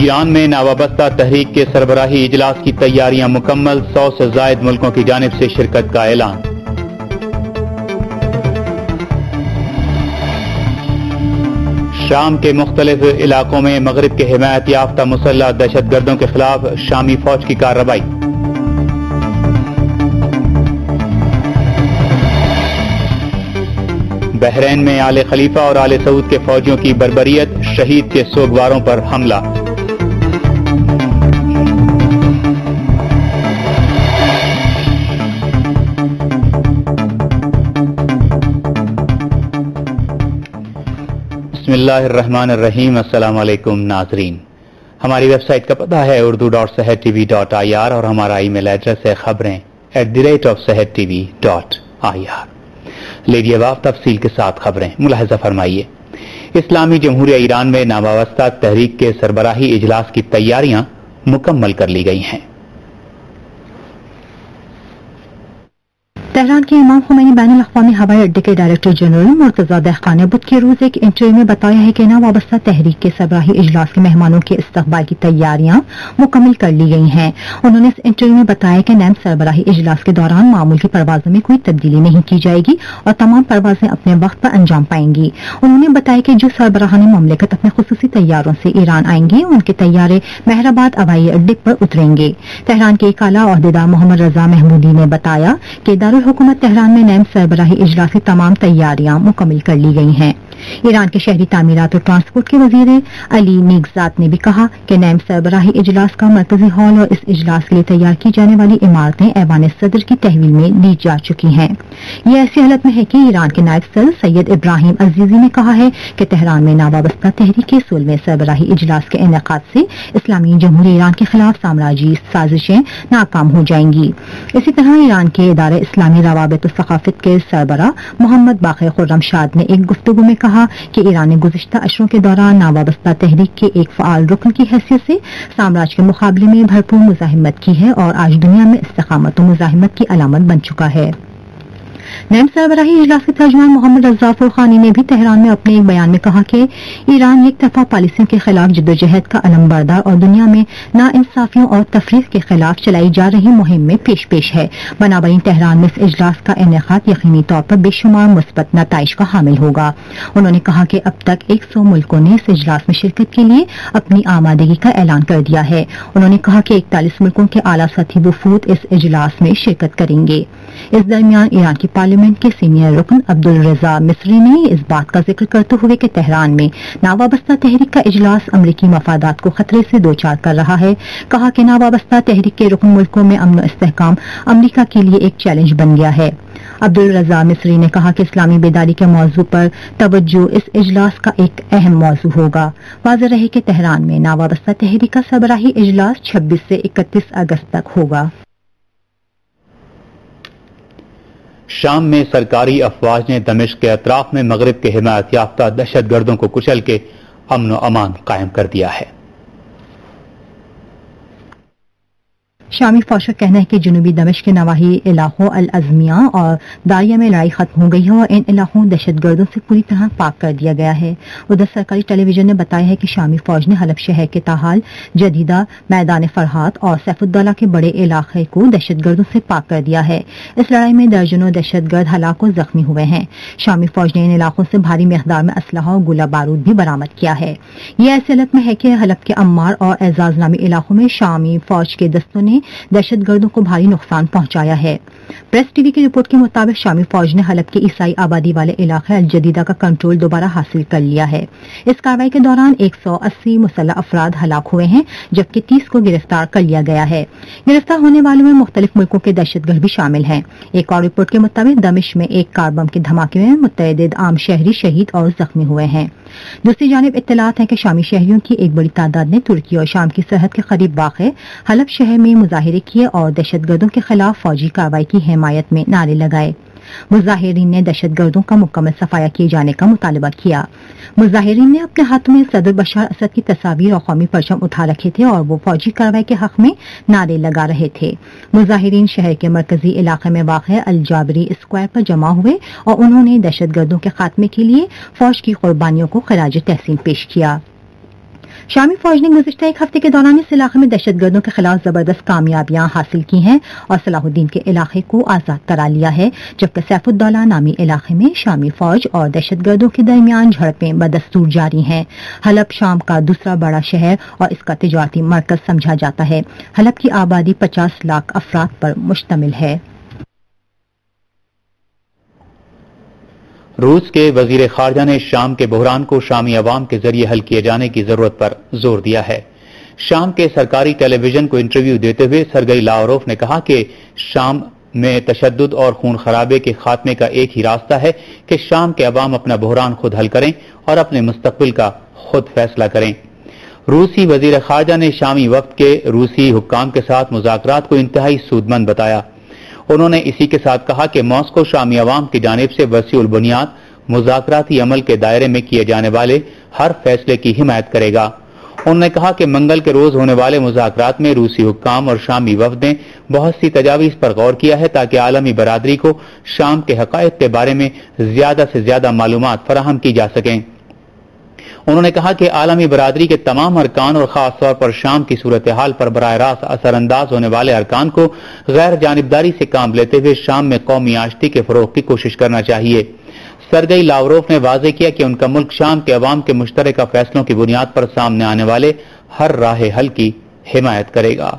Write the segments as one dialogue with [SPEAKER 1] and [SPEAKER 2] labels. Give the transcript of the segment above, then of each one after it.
[SPEAKER 1] ایران میں ناوابستہ تحریک کے سربراہی اجلاس کی تیاریاں مکمل، 100 سے زائد ملکوں کی جانب سے شرکت کا اعلان۔ شام کے مختلف علاقوں میں مغرب کے حمایت یافتہ مسلح دہشت گردوں کے خلاف شامی فوج کی کارروائی۔ بحرین میں آل خلیفہ اور آل سعود کے فوجیوں کی بربریت، شہید کے سوگواروں پر حملہ۔ بسم اللہ الرحمن الرحیم۔ السلام علیکم ناظرین، ہماری ویب سائٹ کا پتہ ہے urdu.sehertv.ir اور ہمارا ای میل ایڈریس ہے خبریں@sehertv.ir۔ لیڈی اب تفصیل کے ساتھ خبریں ملاحظہ فرمائیے۔ اسلامی جمہوریہ ایران میں ناوابستہ تحریک کے سربراہی اجلاس کی تیاریاں مکمل کر لی گئی ہیں۔
[SPEAKER 2] تہران کے امام خمینی بین الاقوامی ہوائی اڈے کے ڈائریکٹر جنرل مرتضی دہقان نے بدھ کے روز ایک انٹرویو میں بتایا ہے کہ ناوابستہ تحریک کے سربراہی اجلاس کے مہمانوں کے استقبال کی تیاریاں مکمل کر لی گئی ہیں۔ انہوں نے اس انٹرویو میں بتایا کہ نیب سربراہی اجلاس کے دوران معمول کی پروازوں میں کوئی تبدیلی نہیں کی جائے گی اور تمام پروازیں اپنے وقت پر انجام پائیں گی۔ انہوں نے بتایا کہ جو سربراہان مملکت اپنے خصوصی طیاروں سے ایران آئیں گے ان کے طیارے مہرآباد ہوائی اڈے پر اتریں گے۔ تہران کے ایک اعلیٰ عہدیدار محمد رضا محمودی نے بتایا کہ دارالحکومت تہران میں نیب سربراہی اجلاس کی تمام تیاریاں مکمل کر لی گئی ہیں۔ ایران کے شہری تعمیرات اور ٹرانسپورٹ کے وزیر علی نیگزات نے بھی کہا کہ نیب سربراہی اجلاس کا مرکزی ہال اور اس اجلاس کے لیے تیار کی جانے والی عمارتیں ایوان صدر کی تحویل میں لی جا چکی ہیں۔ یہ ایسی حالت میں ہے کہ ایران کے نائب صدر سید ابراہیم عزیزی نے کہا ہے کہ تہران میں ناوابستہ تحریک کے 16ویں سربراہی اجلاس کے انعقاد سے اسلامی جمہوریہ ایران کے خلاف سامراجی سازشیں ناکام ہو جائیں گی۔ اسی طرح ایران کے ادارے اسلامی روابط و ثقافت کے سربراہ محمد باقر خرمشاد نے ایک گفتگو میں کہا کہ ایران نے گزشتہ اشروں کے دوران ناوابستہ تحریک کے ایک فعال رکن کی حیثیت سے سامراج کے مقابلے میں بھرپور مزاحمت کی ہے اور آج دنیا میں استقامت و مزاحمت کی علامت بن چکا ہے۔ نیب سربراہی اجلاس کے ترجمان محمد رضا فرخانی نے بھی تہران میں اپنے ایک بیان میں کہا کہ ایران یک طرفہ پالیسیوں کے خلاف جدوجہد کا علم بردار اور دنیا میں ناانصافیوں اور تفریق کے خلاف چلائی جا رہی مہم میں پیش ہے۔ بنابراین تہران میں اس اجلاس کا انعقاد یقینی طور پر بے شمار مثبت نتائج کا حامل ہوگا۔ انہوں نے کہا کہ اب تک 100 ملکوں نے اس اجلاس میں شرکت کے لیے اپنی آمادگی کا اعلان کر دیا ہے۔ انہوں نے کہا کہ 41 ملکوں کے اعلیٰ سطحی وفود اس اجلاس میں شرکت کریں گے۔ اس درمیان ایران کی پارلیمنٹ کے سینئر رکن عبدالرضا مصری نے اس بات کا ذکر کرتے ہوئے کہ تہران میں ناوابستہ تحریک کا اجلاس امریکی مفادات کو خطرے سے دوچار کر رہا ہے، کہا کہ ناوابستہ تحریک کے رکن ملکوں میں امن و استحکام امریکہ کے لیے ایک چیلنج بن گیا ہے۔ عبدالرضا مصری نے کہا کہ اسلامی بیداری کے موضوع پر توجہ اس اجلاس کا ایک اہم موضوع ہوگا۔ واضح رہے کہ تہران میں ناوابستہ تحریک کا سربراہی اجلاس 26 سے 31 اگست تک ہوگا۔
[SPEAKER 1] شام میں سرکاری افواج نے دمشق کے اطراف میں مغرب کے حمایت یافتہ دہشت گردوں کو کچل کے امن و امان قائم کر دیا ہے۔
[SPEAKER 2] شامی فوج کا کہنا ہے کہ جنوبی دمشق کے نواحی علاقوں الازمیہ اور داریہ میں لڑائی ختم ہو گئی ہے اور ان علاقوں دہشت گردوں سے پوری طرح پاک کر دیا گیا ہے۔ ادھر سرکاری ٹیلی ویژن نے بتایا ہے کہ شامی فوج نے حلب شہر کے تاحال جدیدہ، میدان فرحات اور سیف الدولہ کے بڑے علاقے کو دہشت گردوں سے پاک کر دیا ہے۔ اس لڑائی میں درجنوں دہشت گرد ہلاک و زخمی ہوئے ہیں۔ شامی فوج نے ان علاقوں سے بھاری مقدار میں اسلحہ اور گولہ بارود بھی برآمد کیا ہے۔ یہ ایسی حالت میں ہے کہ حلب کے عمار اور اعزاز نامی علاقوں میں شامی فوج کے دستوں نے دہشت گردوں کو بھاری نقصان پہنچایا ہے۔ پریس ٹی وی کی رپورٹ کے مطابق شامی فوج نے حلب کے عیسائی آبادی والے علاقے الجدیدہ کا کنٹرول دوبارہ حاصل کر لیا ہے۔ اس کارروائی کے دوران 180 مسلح افراد ہلاک ہوئے ہیں جبکہ 30 کو گرفتار کر لیا گیا ہے۔ گرفتار ہونے والوں میں مختلف ملکوں کے دہشت گرد بھی شامل ہیں۔ ایک اور رپورٹ کے مطابق دمشق میں ایک کار بم کے دھماکے میں متعدد عام شہری شہید اور زخمی ہوئے ہیں۔ دوسری جانب اطلاعات ہیں کہ شامی شہریوں کی ایک بڑی تعداد نے ترکی اور شام کی سرحد کے قریب واقع حلب شہر میں مظاہرے کیے اور دہشت گردوں کے خلاف فوجی کارروائی کی حمایت میں نعرے لگائے۔ مظاہرین نے دہشت گردوں کا مکمل صفایا کیے جانے کا مطالبہ کیا۔ مظاہرین نے اپنے ہاتھوں میں صدر بشار اسد کی تصاویر اور قومی پرچم اٹھا رکھے تھے اور وہ فوجی کارروائی کے حق میں نعرے لگا رہے تھے۔ مظاہرین شہر کے مرکزی علاقے میں واقع الجابری اسکوائر پر جمع ہوئے اور انہوں نے دہشت گردوں کے خاتمے کے لیے فوج کی قربانیوں کو خراج تحسین پیش کیا۔ शामी फौज ने गुज़िश्ता एक हफ्ते के दौरान इस इलाके में दहशतगर्दों के खिलाफ जबरदस्त कामयाबियां हासिल की हैं और सलाहुद्दीन के इलाके को आज़ाद करा लिया है, जबकि सैफुद्दौला नामी इलाके में शामी फौज और दहशतगर्दों के दरमियान झड़पें बदस्तूर जारी हैं। हलब शाम का दूसरा बड़ा शहर और इसका तिजारती मरकज समझा जाता है। हलब की आबादी 50 लाख अफराद पर मुश्तमिल है।
[SPEAKER 1] रूस के वजीर खारजा ने शाम के बहरान को शामी अवाम के जरिए हल किए जाने की जरूरत पर जोर दिया है। शाम के सरकारी टेलीविजन को इंटरव्यू देते हुए सरगई लावरोफ ने कहा कि शाम में तशद्दुद और खून खराबे के खात्मे का एक ही रास्ता है कि शाम के अवाम अपना बहरान खुद हल करें और अपने मुस्तकबिल का खुद फैसला करें। रूसी वजीर खारजा ने शामी वक्त के रूसी हुक्काम के साथ मुज़ाकरात को इंतहाई सूदमंद बताया। उन्होंने इसी के साथ कहा कि मॉस्को शामी अवाम की जानिब से वसीउल बुनियाद मुज़ाकराती अमल के दायरे में किए जाने वाले हर फैसले की हिमायत करेगा। उन्होंने कहा कि मंगल के रोज होने वाले मुज़ाकरात में रूसी हुक्काम और शामी वफ्द ने बहुत सी तजावीज़ पर गौर किया है ताकि आलमी बरादरी को शाम के हक़ाइक़ के बारे में ज्यादा से ज्यादा मालूमात फराहम की जा सकें। उन्होंने कहा कि आलमी बरादरी के तमाम अरकान और खास तौर पर शाम की सूरत हाल पर बराह रास्त असरअंदाज होने वाले अरकान को गैर जानिबदारी से काम लेते हुए शाम में कौमी आशती के फरोग की कोशिश करना चाहिए। सरगई लावरोफ ने वाज़ेह किया कि उनका मुल्क शाम के अवाम के मुश्तरका फैसलों की बुनियाद पर सामने आने वाले हर राह हल की हिमायत करेगा।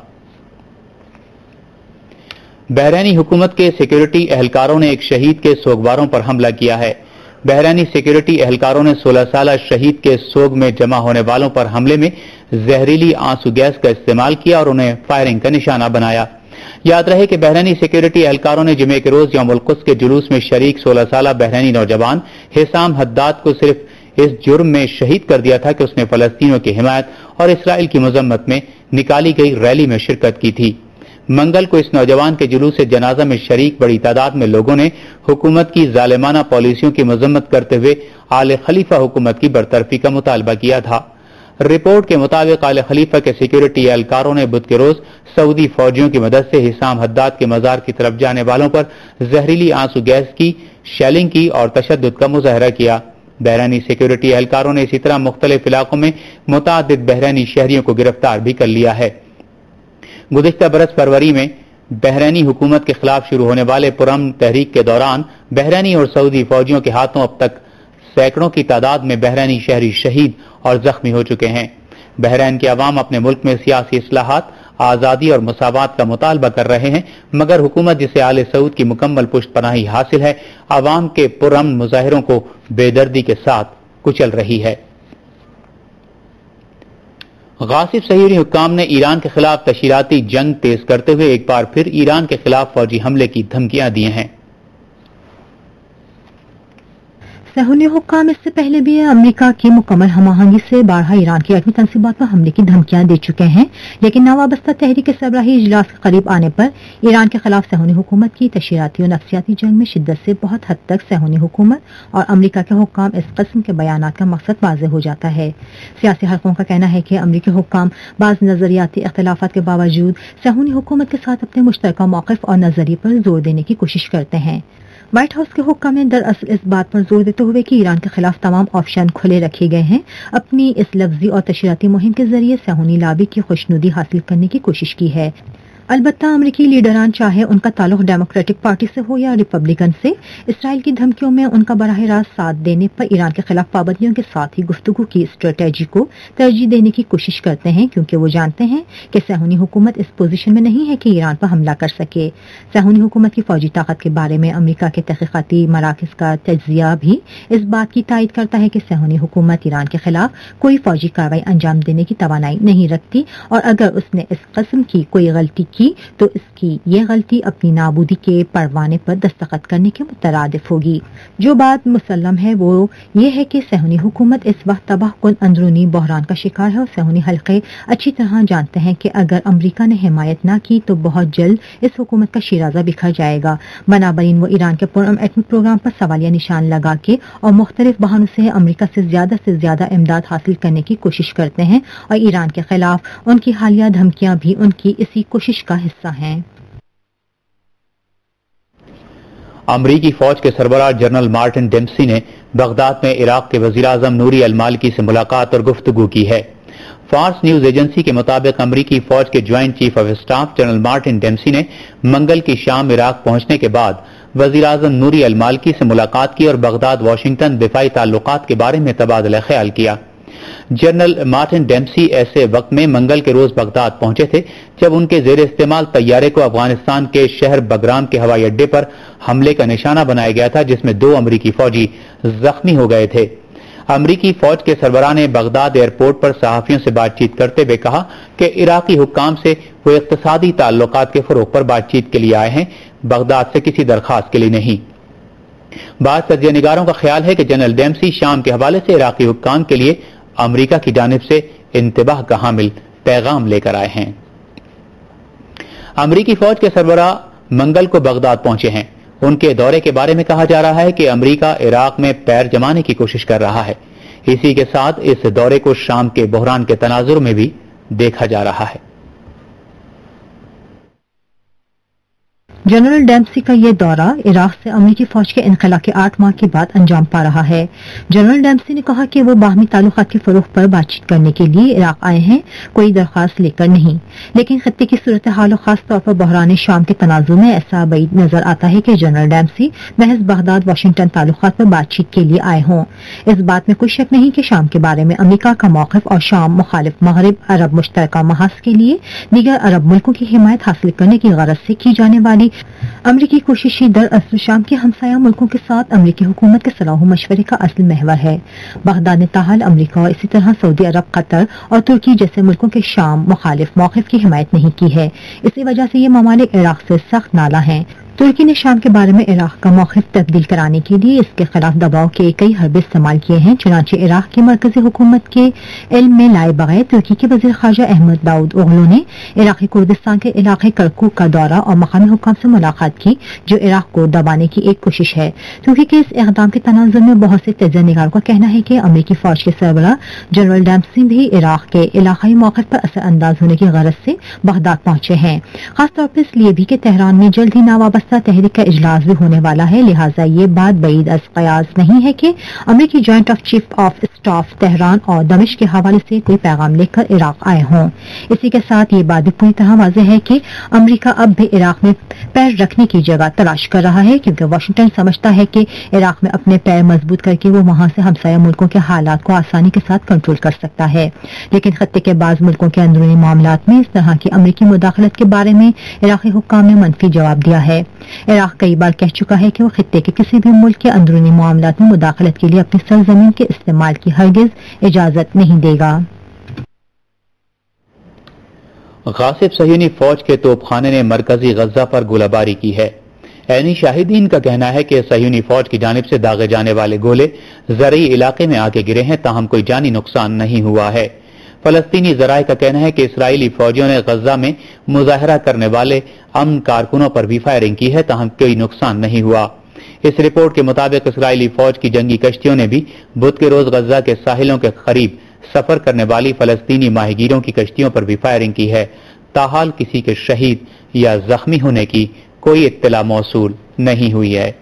[SPEAKER 1] बहरैनी हुकूमत के सिक्योरिटी एहलकारों ने एक शहीद के सोगवारों पर हमला किया है। बहरैनी सिक्योरिटी एहलकारों ने 16 साल शहीद के सोग में जमा होने वालों पर हमले में जहरीली आंसू गैस का इस्तेमाल किया और उन्हें फायरिंग का निशाना बनाया। याद रहे कि बहरैनी सिक्योरिटी एहलकारों ने जुमे के रोज यौमुल कुद्स के जुलूस में शरीक 16 साल बहरैनी नौजवान हिसाम हद्दाद को सिर्फ इस जुर्म में शहीद कर दिया था कि उसने फलस्तीनियों की हिमायत और इसराइल की मजम्मत में निकाली गई रैली में शिरकत की थी। मंगल को इस नौजवान के जुलूस से जनाजा में शरीक बड़ी तादाद में लोगों ने हुकूमत की जालिमाना पॉलिसियों की मजम्मत करते हुए आले खलीफा हुकूमत की बरतरफी का मुतालबा किया था। रिपोर्ट के मुताबिक आले खलीफा के सिक्योरिटी एहलकारों ने बुध के रोज सऊदी फौजियों की मदद से हिसाम हद्दाद के मजार की तरफ जाने वालों पर जहरीली आंसू गैस की शेलिंग की और तशद्दुद का मुजाहरा किया। बहरैनी सिक्योरिटी एहलकारों ने इसी तरह मुख्तलिफ इलाकों में मुतादिद बहरैनी शहरियों को गिरफ्तार भी कर लिया है। गुज़िश्ता बरस फरवरी में बहरैनी हुकूमत के खिलाफ शुरू होने वाले पुरअमन तहरीक के दौरान बहरैनी और सऊदी फौजियों के हाथों अब तक सैकड़ों की तादाद में बहरैनी शहरी शहीद और जख्मी हो चुके हैं। बहरैन के अवाम अपने मुल्क में सियासी इस्लाहात, आज़ादी और मसावात का मुतालबा कर रहे हैं, मगर हुकूमत जिसे आले सऊद की मुकम्मल पुष्टपनाही हासिल है, अवाम के पुरअमन मुजाहिरों को बेदर्दी के साथ कुचल रही है। गासिब सहीरी हुक्काम ने ईरान के खिलाफ तशहीराती जंग तेज करते हुए एक बार फिर ईरान के खिलाफ फौजी हमले की धमकियां दी हैं।
[SPEAKER 2] सहूनी हुक्काम इससे पहले भी अमेरिका की मुकम्मल हमाहंगी से बारहा ईरान की एटमी तंसीबात पर हमले की धमकियां दे चुके हैं, लेकिन नावाबस्ता तहरीक सरबराही इजलास के करीब आने पर ईरान के खिलाफ सहूनी हुकूमत की तशहीराती और नफ्सियाती जंग में शिद्दत से बहुत हद तक सहूनी हुकूमत और अमेरिका के हुक्काम इस किस्म के बयानात का मकसद वाज़ेह हो जाता है। सियासी हलकों का कहना है कि अमेरिकी हुक्काम बाज़ नजरियाती इख्तिलाफात के बावजूद सहूनी हुकूमत के साथ अपने मुश्तरका मौक़िफ़ और नजरिए पर जोर देने की कोशिश करते हैं। व्हाइट हाउस के हुक्काम ने दरअसल इस बात पर जोर देते हुए कि ईरान के खिलाफ तमाम ऑप्शन खुले रखे गए हैं, अपनी इस लफ्जी और तशहीराती मुहिम के जरिए सहूनी लाबी की खुशनुदी हासिल करने की कोशिश की है। अलबत्ता अमरीकी लीडरान चाहे उनका ताल्लुक डेमोक्रेटिक पार्टी से हो या रिपब्लिकन से, इसराइल की धमकियों में उनका बराह रास्त साथ देने पर ईरान के खिलाफ पाबंदियों के साथ ही गुफ्तगू की स्ट्रेटेजी को तरजीह देने की कोशिश करते हैं, क्योंकि वो जानते हैं कि सहूनी हुकूमत इस पोजीशन में नहीं है कि ईरान पर हमला कर सके। सहूनी हुकूमत की फौजी ताकत के बारे में अमरीका के तहकीकाती मराकज़ का तज्जिया भी इस बात की तायद करता है कि सहूनी हुकूमत ईरान के खिलाफ कोई फौजी कार्रवाई अंजाम देने की तवानाई नहीं रखती, और अगर उसने इस किस्म की कोई गलती की तो इसकी ये गलती अपनी नाबूदी के परवाने पर दस्तखत करने के मुतरादिफ होगी। जो बात मुसल्लम है वो ये है कि सहूनी हुकूमत इस वक्त तबाहकुन अंदरूनी बहरान का शिकार है, और सहूनी हल्के अच्छी तरह जानते हैं कि अगर अमरीका ने हिमायत न की तो बहुत जल्द इस हुकूमत का शिराजा बिखर जाएगा। बनाबरीन वो ईरान के पुरअमन एटमी प्रोग्राम पर सवालिया निशान लगा के और मुख्तलिफ बहानों से अमरीका से ज्यादा इमदाद हासिल करने की कोशिश करते हैं, और ईरान के खिलाफ उनकी हालिया धमकियां भी उनकी इसी कोशिश का हिस्सा हैं।
[SPEAKER 1] अमरीकी फौज के सरबराह जनरल मार्टिन डेम्पसी ने बगदाद में इराक के वजीर आजम नूरी अल मालिकी से मुलाकात और गुफ्तगू की है। فارس نیوز ایجنسی کے مطابق امریکی فوج کے joint chief of staff general Martin Dempsey نے منگل کی شام عراق پہنچنے کے بعد وزیر اعظم نوری المالکی سے ملاقات کی اور بغداد واشنگٹن دفاعی تعلقات کے بارے میں تبادلہ خیال کیا۔ جنرل مارٹن ڈیمسی ایسے وقت میں منگل کے روز بغداد پہنچے تھے جب ان کے زیر استعمال طیارے کو افغانستان کے شہر بگرام کے ہوائی اڈے پر حملے کا نشانہ بنایا گیا تھا، جس میں 2 امریکی فوجی زخمی ہو گئے تھے۔ امریکی فوج کے سربراہ نے بغداد ایئرپورٹ پر صحافیوں سے بات چیت کرتے ہوئے کہا کہ عراقی حکام سے وہ اقتصادی تعلقات کے فروغ پر بات چیت کے لیے آئے ہیں، بغداد سے کسی درخواست کے لیے نہیں۔ بعض تجزیہ نگاروں کا خیال ہے کہ جنرل ڈیمسی شام کے حوالے سے عراقی حکام کے لیے امریکہ کی جانب سے انتباہ کا حامل پیغام لے کر آئے ہیں۔ امریکی فوج کے سربراہ منگل کو بغداد پہنچے ہیں۔ ان کے دورے کے بارے میں کہا جا رہا ہے کہ امریکہ عراق میں پیر جمانے کی کوشش کر رہا ہے۔ اسی کے ساتھ اس دورے کو شام کے بحران کے تناظر میں بھی دیکھا جا رہا ہے۔
[SPEAKER 2] جنرل ڈیمسی کا یہ دورہ عراق سے امریکی فوج کے انخلا کے 8 ماہ کے بعد انجام پا رہا ہے۔ جنرل ڈیمسی نے کہا کہ وہ باہمی تعلقات کے فروغ پر بات چیت کرنے کے لیے عراق آئے ہیں، کوئی درخواست لے کر نہیں، لیکن خطے کی صورتحال و خاص طور پر بحران شام کے تناظر میں ایسا بعید نظر آتا ہے کہ جنرل ڈیمسی محض بغداد واشنگٹن تعلقات پر بات چیت کے لیے آئے ہوں۔ اس بات میں کوئی شک نہیں کہ شام کے بارے میں امریکہ کا موقف اور شام مخالف مغرب عرب مشترکہ محاذ کے لیے دیگر عرب ملکوں کی حمایت حاصل کرنے کی غرض سے کی جانے والی امریکی کوششیں دراصل شام کے ہمسایہ ملکوں کے ساتھ امریکی حکومت کے صلاح و مشورے کا اصل محور ہے۔ بغداد نے تاحال امریکہ اور اسی طرح سعودی عرب، قطر اور ترکی جیسے ملکوں کے شام مخالف موقف کی حمایت نہیں کی ہے۔ اسی وجہ سے یہ ممالک عراق سے سخت نالاں ہیں۔ ترکی نے شام کے بارے میں عراق کا موقف تبدیل کرانے کے لیے اس کے خلاف دباؤ کے کئی حربے استعمال کیے ہیں، چنانچہ عراق کی مرکزی حکومت کے علم میں لائے بغیر ترکی کے وزیر خارجہ احمد داؤد اوغلو نے عراقی کردستان کے علاقے کرکوک کا دورہ اور مقامی حکام سے ملاقات کی، جو عراق کو دبانے کی ایک کوشش ہے۔ ترکی کے اس اقدام کے تناظر میں بہت سے تجزیہ نگاروں کا کہنا ہے کہ امریکی فوج کے سربراہ جنرل ڈیمسی بھی عراق کے علاقائی موقف پر اثر انداز ہونے کی غرض سے بغداد پہنچے ہیں، خاص طور پر اس لیے بھی کہ تہران میں جلد ہی ناوابستہ تحریک کا اجلاس بھی ہونے والا ہے، لہٰذا یہ بات بعید از قیاس نہیں ہے کہ امریکی joint chief of staff Tehran اور دمشق کے حوالے سے کوئی پیغام لے کر عراق آئے ہوں۔ اسی کے ساتھ یہ بات بھی پوری طرح واضح ہے کہ امریکہ اب بھی عراق میں پیر رکھنے کی جگہ تلاش کر رہا ہے، کیونکہ واشنگٹن سمجھتا ہے کہ عراق میں اپنے پیر مضبوط کر کے وہ وہاں سے ہمسایہ ملکوں کے حالات کو آسانی کے ساتھ کنٹرول کر سکتا ہے۔ لیکن خطے کے بعض ملکوں کے اندرونی معاملات میں اس طرح کی امریکی مداخلت کے بارے میں عراقی حکام نے منفی جواب دیا ہے۔ عراق کئی بار کہہ چکا ہے کہ وہ خطے کے کسی بھی ملک کے اندرونی معاملات میں مداخلت کے لیے اپنی سرزمین کے استعمال کی ہرگز اجازت نہیں دے گا۔
[SPEAKER 1] غاصب صہیونی فوج کے توپ خانے نے مرکزی غزہ پر گولہ باری کی ہے۔ عینی شاہدین کا کہنا ہے کہ صہیونی فوج کی جانب سے داغے جانے والے گولے زرعی علاقے میں آگے گرے ہیں، تاہم کوئی جانی نقصان نہیں ہوا ہے۔ فلسطینی ذرائع کا کہنا ہے کہ اسرائیلی فوجیوں نے غزہ میں مظاہرہ کرنے والے امن کارکنوں پر بھی فائرنگ کی ہے، تاہم کوئی نقصان نہیں ہوا۔ اس رپورٹ کے مطابق اسرائیلی فوج کی جنگی کشتیوں نے بھی بدھ کے روز غزہ کے ساحلوں کے قریب سفر کرنے والی فلسطینی ماہی گیروں کی کشتیوں پر بھی فائرنگ کی ہے۔ تاحال کسی کے شہید یا زخمی ہونے کی کوئی اطلاع موصول نہیں ہوئی ہے۔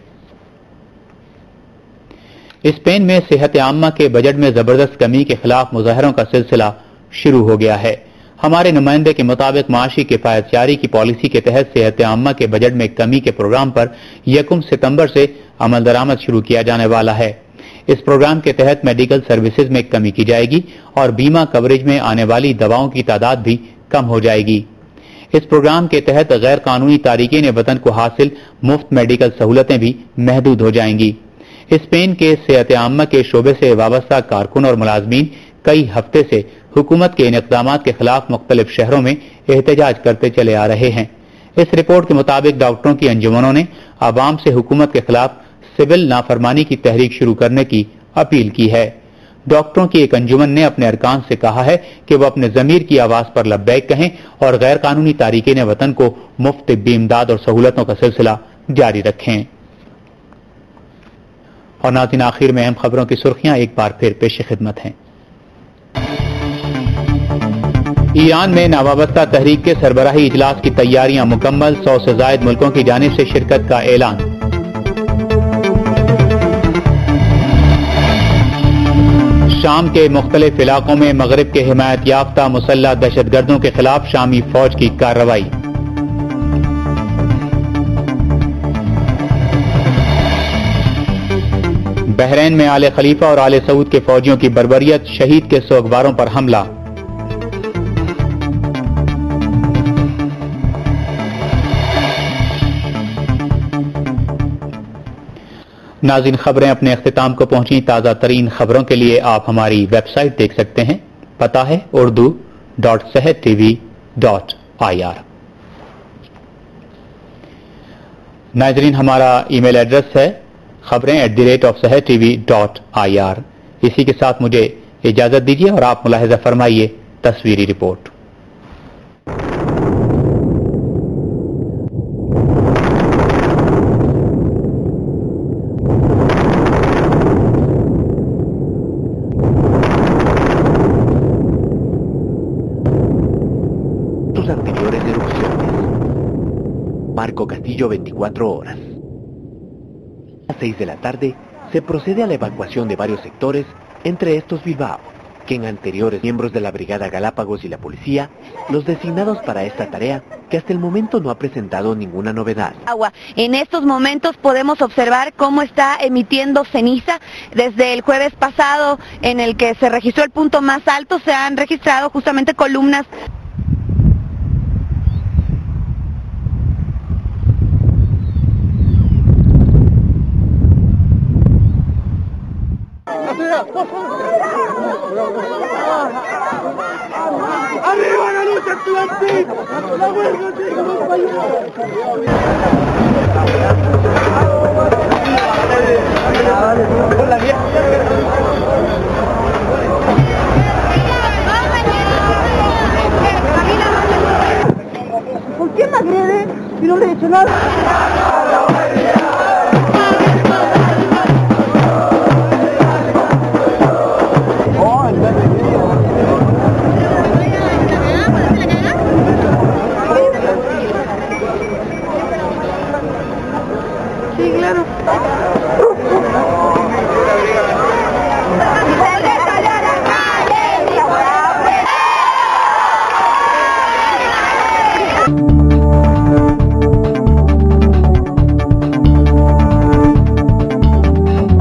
[SPEAKER 1] اسپین میں صحت عامہ کے بجٹ میں زبردست کمی کے خلاف مظاہروں کا سلسلہ شروع ہو گیا ہے۔ ہمارے نمائندے کے مطابق معاشی کفایت جاری کی پالیسی کے تحت صحت عامہ کے بجٹ میں کمی کے پروگرام پر 1 ستمبر سے عمل درآمد شروع کیا جانے والا ہے۔ اس پروگرام کے تحت میڈیکل سروسز میں کمی کی جائے گی اور بیمہ کوریج میں آنے والی دواؤں کی تعداد بھی کم ہو جائے گی۔ اس پروگرام کے تحت غیر قانونی تارکین وطن کو حاصل مفت میڈیکل سہولتیں بھی محدود ہو جائیں گی۔ اسپین کے صحت عامہ کے شعبے سے وابستہ کارکن اور ملازمین کئی ہفتے سے حکومت کے ان اقدامات کے خلاف مختلف شہروں میں احتجاج کرتے چلے آ رہے ہیں۔ اس رپورٹ کے مطابق ڈاکٹروں کی انجمنوں نے عوام سے حکومت کے خلاف سول نافرمانی کی تحریک شروع کرنے کی اپیل کی ہے۔ ڈاکٹروں کی ایک انجمن نے اپنے ارکان سے کہا ہے کہ وہ اپنے ضمیر کی آواز پر لبیک کہیں اور غیر قانونی تارکین وطن کو مفت طبی امداد اور سہولتوں کا سلسلہ جاری رکھیں۔ اور ناظرین، آخر میں اہم خبروں کی سرخیاں ایک بار پھر پیش خدمت ہیں۔ ایران میں ناوابستہ تحریک کے سربراہی اجلاس کی تیاریاں مکمل، 100 سے زائد ملکوں کی جانب سے شرکت کا اعلان۔ शाम के मुख्तलिफ इलाकों में मगरिब के हिमायत याफ्ता मुसल्लह दहशतगर्दों के खिलाफ शामी फौज की कार्रवाई। बहरीन में आले खलीफा और आले सऊद के फौजियों की बर्बरियत, शहीद के सोगवारों पर हमला। नाज़रीन, खबरें अपने अख्तिताम को पहुंची। ताज़ा तरीन खबरों के लिए आप हमारी वेबसाइट देख सकते हैं। पता है urdu.sehattv.ir। नाज़रीन, हमारा ईमेल एड्रेस है खबरें@sehattv.ir। इसी के साथ मुझे इजाजत दीजिए और आप मुलाहिजा फरमाइए तस्वीरी report.
[SPEAKER 3] Anteriores erupciones. Marco Castillo, 24 horas. A las 6 de la tarde se procede a la evacuación de varios sectores, entre estos Bilbao, que en anteriores miembros de la Brigada Galápagos y la policía, los designados para esta tarea, que hasta el momento no ha presentado ninguna novedad.
[SPEAKER 4] En estos momentos podemos observar cómo está emitiendo ceniza. Desde el jueves pasado, en el que se registró el punto más alto, se han registrado justamente columnas.
[SPEAKER 5] ¡Arriba la lucha estudiantil! ¡La huelga sigue, compañeros! ¿Por qué me agrede si no le he hecho nada?